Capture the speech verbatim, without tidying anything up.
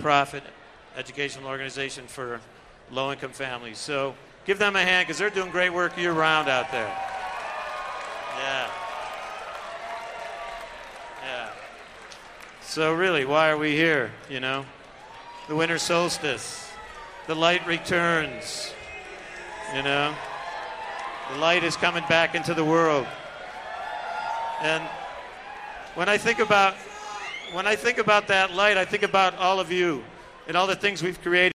nonprofit educational organization for low-income families. So give them a hand because they're doing great work year-round out there. Yeah. Yeah. So really, why are we here, you know? The winter solstice. The light returns, you know? The light is coming back into the world. And when I think about when I think about that light, I think about all of you and all the things we've created.